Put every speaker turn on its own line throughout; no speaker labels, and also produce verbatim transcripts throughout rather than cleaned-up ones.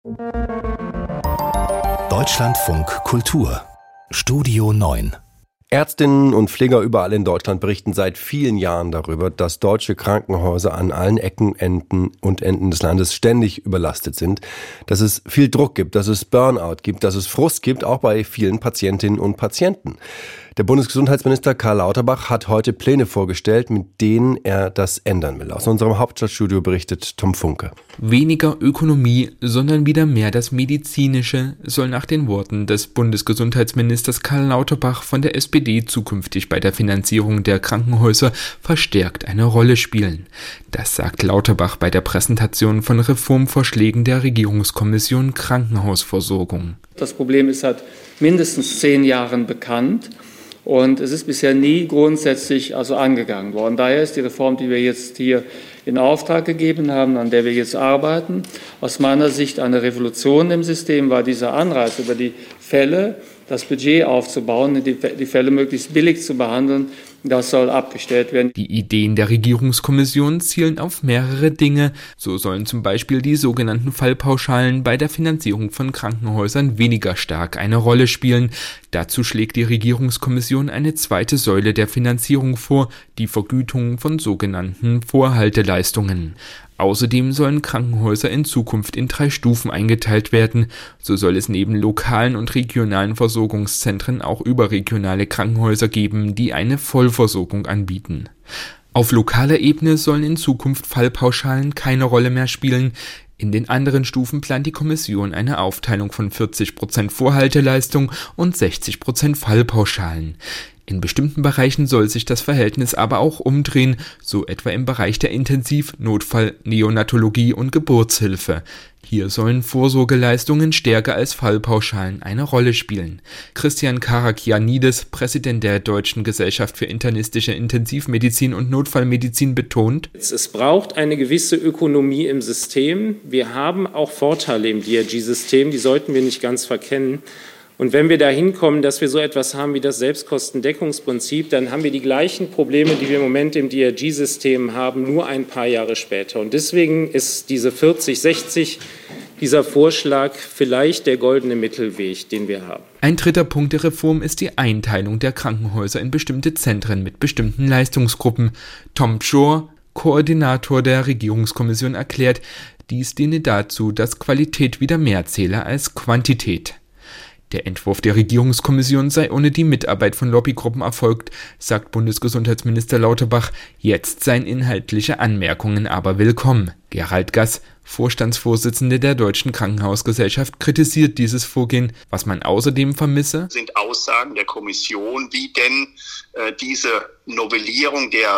Deutschlandfunk Kultur Studio neun.
Ärztinnen und Pfleger überall in Deutschland berichten seit vielen Jahren darüber, dass deutsche Krankenhäuser an allen Ecken, Enden und Enden des Landes ständig überlastet sind, dass es viel Druck gibt, dass es Burnout gibt, dass es Frust gibt, auch bei vielen Patientinnen und Patienten. Der Bundesgesundheitsminister Karl Lauterbach hat heute Pläne vorgestellt, mit denen er das ändern will. Aus unserem Hauptstadtstudio berichtet Tom Funke.
Weniger Ökonomie, sondern wieder mehr das Medizinische soll nach den Worten des Bundesgesundheitsministers Karl Lauterbach von der S P D zukünftig bei der Finanzierung der Krankenhäuser verstärkt eine Rolle spielen. Das sagt Lauterbach bei der Präsentation von Reformvorschlägen der Regierungskommission Krankenhausversorgung.
Das Problem ist seit mindestens zehn Jahren bekannt. Und es ist bisher nie grundsätzlich also angegangen worden. Daher ist die Reform, die wir jetzt hier in Auftrag gegeben haben, an der wir jetzt arbeiten, aus meiner Sicht eine Revolution im System, weil dieser Anreiz, über die Fälle das Budget aufzubauen, die, die Fälle möglichst billig zu behandeln, das soll abgestellt werden.
Die Ideen der Regierungskommission zielen auf mehrere Dinge. So sollen zum Beispiel die sogenannten Fallpauschalen bei der Finanzierung von Krankenhäusern weniger stark eine Rolle spielen. Dazu schlägt die Regierungskommission eine zweite Säule der Finanzierung vor, die Vergütung von sogenannten Vorhalteleistungen. Außerdem sollen Krankenhäuser in Zukunft in drei Stufen eingeteilt werden. So soll es neben lokalen und regionalen Versorgungszentren auch überregionale Krankenhäuser geben, die eine Vollversorgung anbieten. Auf lokaler Ebene sollen in Zukunft Fallpauschalen keine Rolle mehr spielen. In den anderen Stufen plant die Kommission eine Aufteilung von vierzig Prozent Vorhalteleistung und sechzig Prozent Fallpauschalen. In bestimmten Bereichen soll sich das Verhältnis aber auch umdrehen, so etwa im Bereich der Intensiv-, Notfall-, Neonatologie und Geburtshilfe. Hier sollen Vorsorgeleistungen stärker als Fallpauschalen eine Rolle spielen. Christian Karakianidis, Präsident der Deutschen Gesellschaft für internistische Intensivmedizin und Notfallmedizin, betont:
Es braucht eine gewisse Ökonomie im System. Wir haben auch Vorteile im D R G-System, die sollten wir nicht ganz verkennen. Und wenn wir dahin kommen, dass wir so etwas haben wie das Selbstkostendeckungsprinzip, dann haben wir die gleichen Probleme, die wir im Moment im D R G-System haben, nur ein paar Jahre später. Und deswegen ist diese vierzig sechzig, dieser Vorschlag vielleicht der goldene Mittelweg, den wir haben.
Ein dritter Punkt der Reform ist die Einteilung der Krankenhäuser in bestimmte Zentren mit bestimmten Leistungsgruppen. Tom Pschorr, Koordinator der Regierungskommission, erklärt, dies diene dazu, dass Qualität wieder mehr zähle als Quantität. Der Entwurf der Regierungskommission sei ohne die Mitarbeit von Lobbygruppen erfolgt, sagt Bundesgesundheitsminister Lauterbach. Jetzt seien inhaltliche Anmerkungen aber willkommen. Gerald Gass, Vorstandsvorsitzende der Deutschen Krankenhausgesellschaft, kritisiert dieses Vorgehen. Was man außerdem vermisse,
sind Aussagen der Kommission, wie denn äh, diese Novellierung der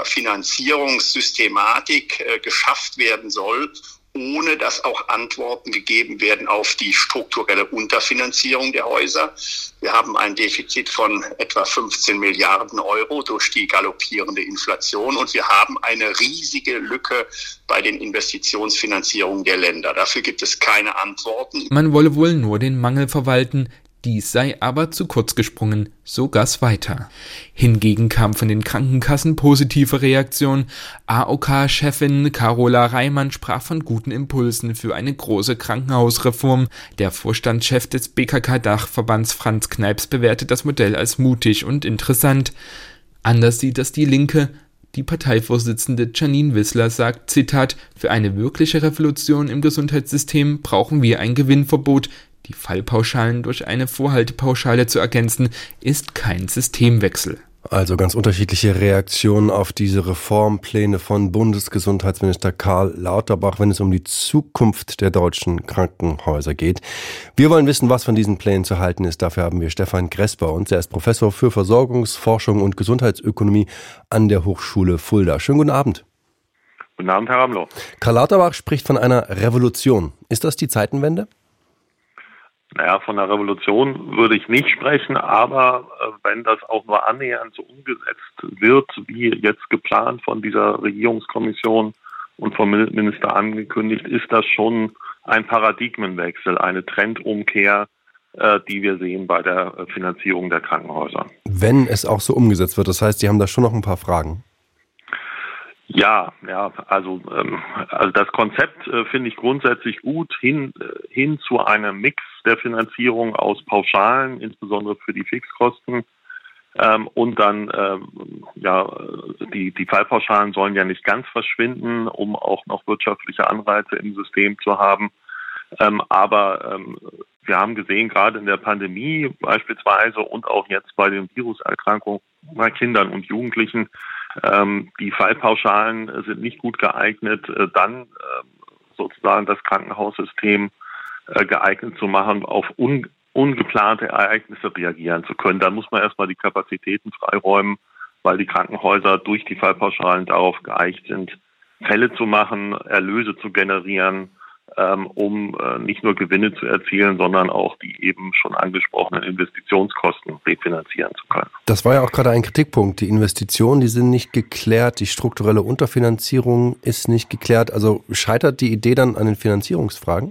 Finanzierungssystematik äh, geschafft werden soll, ohne dass auch Antworten gegeben werden auf die strukturelle Unterfinanzierung der Häuser. Wir haben ein Defizit von etwa fünfzehn Milliarden Euro durch die galoppierende Inflation und wir haben eine riesige Lücke bei den Investitionsfinanzierungen der Länder. Dafür gibt es keine Antworten.
Man wolle wohl nur den Mangel verwalten. Dies sei aber zu kurz gesprungen, so Gass weiter. Hingegen kam von den Krankenkassen positive Reaktion. A O K-Chefin Carola Reimann sprach von guten Impulsen für eine große Krankenhausreform. Der Vorstandschef des B K K-Dachverbands Franz Kneips bewertet das Modell als mutig und interessant. Anders sieht das die Linke. Die Parteivorsitzende Janine Wissler sagt, Zitat, für eine wirkliche Revolution im Gesundheitssystem brauchen wir ein Gewinnverbot. Die Fallpauschalen durch eine Vorhaltepauschale zu ergänzen, ist kein Systemwechsel.
Also ganz unterschiedliche Reaktionen auf diese Reformpläne von Bundesgesundheitsminister Karl Lauterbach, wenn es um die Zukunft der deutschen Krankenhäuser geht. Wir wollen wissen, was von diesen Plänen zu halten ist. Dafür haben wir Stefan Gress bei uns. Er ist Professor für Versorgungsforschung und Gesundheitsökonomie an der Hochschule Fulda. Schönen guten Abend.
Guten Abend, Herr Ramlow.
Karl Lauterbach spricht von einer Revolution. Ist das die Zeitenwende?
Naja, von einer Revolution würde ich nicht sprechen, aber äh, wenn das auch nur annähernd so umgesetzt wird, wie jetzt geplant von dieser Regierungskommission und vom Minister angekündigt, ist das schon ein Paradigmenwechsel, eine Trendumkehr, äh, die wir sehen bei der äh, Finanzierung der Krankenhäuser.
Wenn es auch so umgesetzt wird, das heißt, Sie haben da schon noch ein paar Fragen.
Ja, ja, also, ähm, also das Konzept äh, finde ich grundsätzlich gut, hin, äh, hin zu einem Mix der Finanzierung aus Pauschalen, insbesondere für die Fixkosten. Ähm, und dann, ähm, ja, die, die Fallpauschalen sollen ja nicht ganz verschwinden, um auch noch wirtschaftliche Anreize im System zu haben. Ähm, aber ähm, wir haben gesehen, gerade in der Pandemie beispielsweise und auch jetzt bei den Viruserkrankungen bei Kindern und Jugendlichen, ähm, die Fallpauschalen sind nicht gut geeignet, äh, dann äh, sozusagen das Krankenhaussystem äh, geeignet zu machen, auf un ungeplante Ereignisse reagieren zu können. Da muss man erstmal die Kapazitäten freiräumen, weil die Krankenhäuser durch die Fallpauschalen darauf geeicht sind, Fälle zu machen, Erlöse zu generieren, ähm, um äh, nicht nur Gewinne zu erzielen, sondern auch die eben schon angesprochenen Investitionskosten refinanzieren zu können.
Das war ja auch gerade ein Kritikpunkt. Die Investitionen, die sind nicht geklärt, die strukturelle Unterfinanzierung ist nicht geklärt. Also scheitert die Idee dann an den Finanzierungsfragen?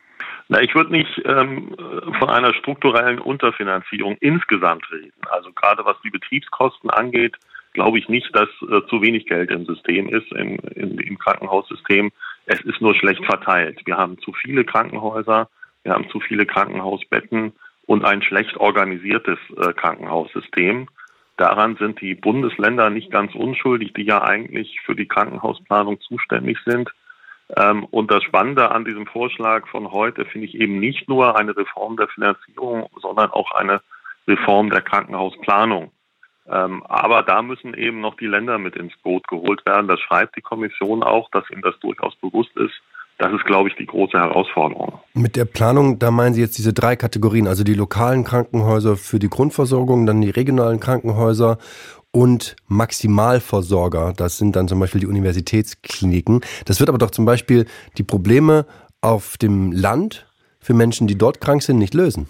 Na, ich würde nicht ähm, von einer strukturellen Unterfinanzierung insgesamt reden. Also gerade was die Betriebskosten angeht, glaube ich nicht, dass äh, zu wenig Geld im System ist, im, im, im Krankenhaussystem. Es ist nur schlecht verteilt. Wir haben zu viele Krankenhäuser, wir haben zu viele Krankenhausbetten und ein schlecht organisiertes äh, Krankenhaussystem. Daran sind die Bundesländer nicht ganz unschuldig, die ja eigentlich für die Krankenhausplanung zuständig sind. Ähm, und das Spannende an diesem Vorschlag von heute finde ich eben nicht nur eine Reform der Finanzierung, sondern auch eine Reform der Krankenhausplanung. Ähm, aber da müssen eben noch die Länder mit ins Boot geholt werden. Das schreibt die Kommission auch, dass ihnen das durchaus bewusst ist. Das ist, glaube ich, die große Herausforderung.
Mit der Planung, da meinen Sie jetzt diese drei Kategorien, also die lokalen Krankenhäuser für die Grundversorgung, dann die regionalen Krankenhäuser und Maximalversorger, das sind dann zum Beispiel die Universitätskliniken. Das wird aber doch zum Beispiel die Probleme auf dem Land für Menschen, die dort krank sind, nicht lösen.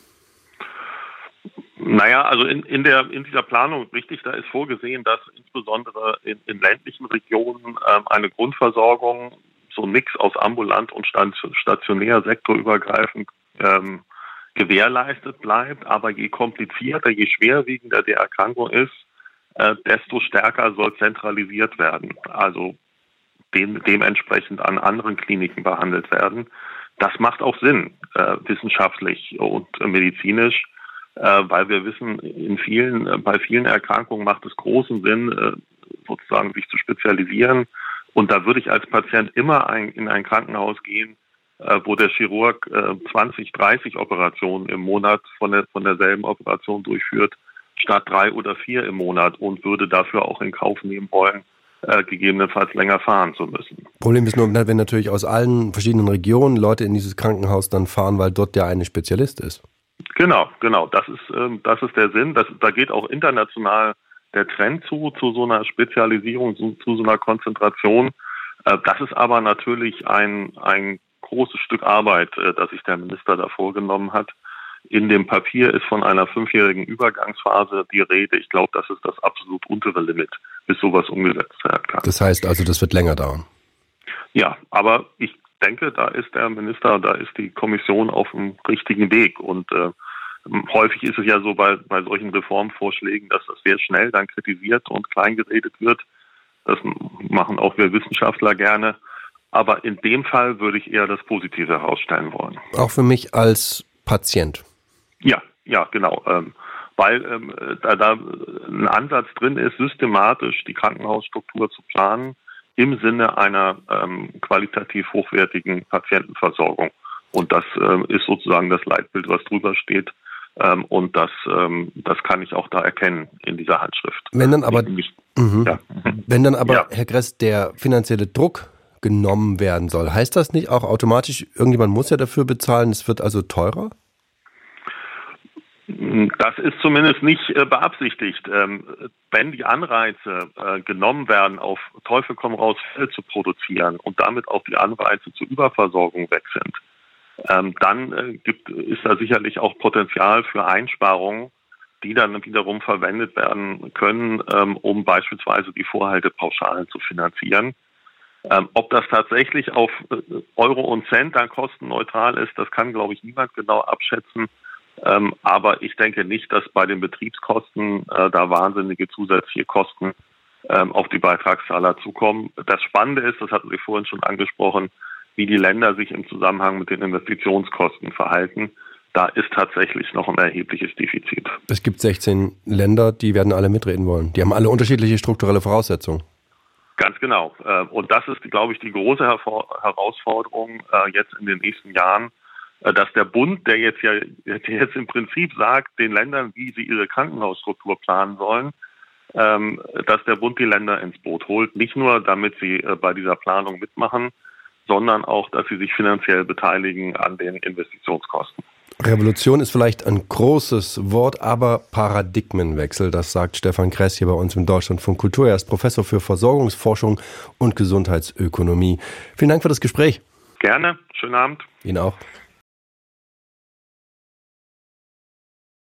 Naja, also in, in, der, in dieser Planung, richtig, da ist vorgesehen, dass insbesondere in, in ländlichen Regionen ähm, eine Grundversorgung, so ein Mix aus ambulant und stationär, sektorübergreifend ähm, gewährleistet bleibt. Aber je komplizierter, je schwerwiegender die Erkrankung ist, äh, desto stärker soll zentralisiert werden. Also dem, dementsprechend an anderen Kliniken behandelt werden. Das macht auch Sinn, äh, wissenschaftlich und äh, medizinisch. Weil wir wissen, in vielen, bei vielen Erkrankungen macht es großen Sinn, sozusagen sich zu spezialisieren. Und da würde ich als Patient immer ein, in ein Krankenhaus gehen, wo der Chirurg zwanzig, dreißig Operationen im Monat von, der, von derselben Operation durchführt, statt drei oder vier im Monat und würde dafür auch in Kauf nehmen wollen, gegebenenfalls länger fahren zu müssen.
Problem ist nur, wenn natürlich aus allen verschiedenen Regionen Leute in dieses Krankenhaus dann fahren, weil dort der eine Spezialist ist.
Genau, genau. Das ist, ähm, das ist der Sinn. Das, da geht auch international der Trend zu, zu so einer Spezialisierung, zu, zu so einer Konzentration. Äh, das ist aber natürlich ein, ein großes Stück Arbeit, äh, das sich der Minister da vorgenommen hat. In dem Papier ist von einer fünfjährigen Übergangsphase die Rede. Ich glaube, das ist das absolut untere Limit, bis sowas umgesetzt werden kann.
Das heißt also, das wird länger dauern?
Ja, aber ich denke, da ist der Minister, da ist die Kommission auf dem richtigen Weg. Und äh, häufig ist es ja so bei, bei solchen Reformvorschlägen, dass das sehr schnell dann kritisiert und kleingeredet wird. Das machen auch wir Wissenschaftler gerne. Aber in dem Fall würde ich eher das Positive herausstellen wollen.
Auch für mich als Patient?
Ja, ja, genau. Ähm, weil ähm, da, da ein Ansatz drin ist, systematisch die Krankenhausstruktur zu planen, im Sinne einer ähm, qualitativ hochwertigen Patientenversorgung. Und das ähm, ist sozusagen das Leitbild, was drüber steht. Ähm, und das, ähm, das kann ich auch da erkennen in dieser Handschrift.
Wenn dann aber,
nicht,
mhm.
ja.
Wenn dann aber,
ja.
Herr Gress, der finanzielle Druck genommen werden soll, heißt das nicht auch automatisch, irgendjemand muss ja dafür bezahlen, es wird also teurer?
Das ist zumindest nicht äh, beabsichtigt. Ähm, wenn die Anreize äh, genommen werden, auf Teufel komm raus Fell zu produzieren und damit auch die Anreize zur Überversorgung weg sind, ähm, dann äh, gibt, ist da sicherlich auch Potenzial für Einsparungen, die dann wiederum verwendet werden können, ähm, um beispielsweise die Vorhaltepauschalen zu finanzieren. Ähm, ob das tatsächlich auf äh, Euro und Cent dann kostenneutral ist, das kann, glaube ich, niemand genau abschätzen. Ähm, aber ich denke nicht, dass bei den Betriebskosten äh, da wahnsinnige zusätzliche Kosten ähm, auf die Beitragszahler zukommen. Das Spannende ist, das hatten Sie vorhin schon angesprochen, wie die Länder sich im Zusammenhang mit den Investitionskosten verhalten. Da ist tatsächlich noch ein erhebliches Defizit.
Es gibt sechzehn Länder, die werden alle mitreden wollen. Die haben alle unterschiedliche strukturelle Voraussetzungen.
Ganz genau. Und das ist, glaube ich, die große Herausforderung jetzt in den nächsten Jahren, dass der Bund, der jetzt ja der jetzt im Prinzip sagt, den Ländern, wie sie ihre Krankenhausstruktur planen sollen, dass der Bund die Länder ins Boot holt. Nicht nur, damit sie bei dieser Planung mitmachen, sondern auch, dass sie sich finanziell beteiligen an den Investitionskosten.
Revolution ist vielleicht ein großes Wort, aber Paradigmenwechsel, das sagt Stefan Kress hier bei uns im Deutschlandfunk Kultur. Er ist Professor für Versorgungsforschung und Gesundheitsökonomie. Vielen Dank für das Gespräch.
Gerne, schönen Abend.
Ihnen auch.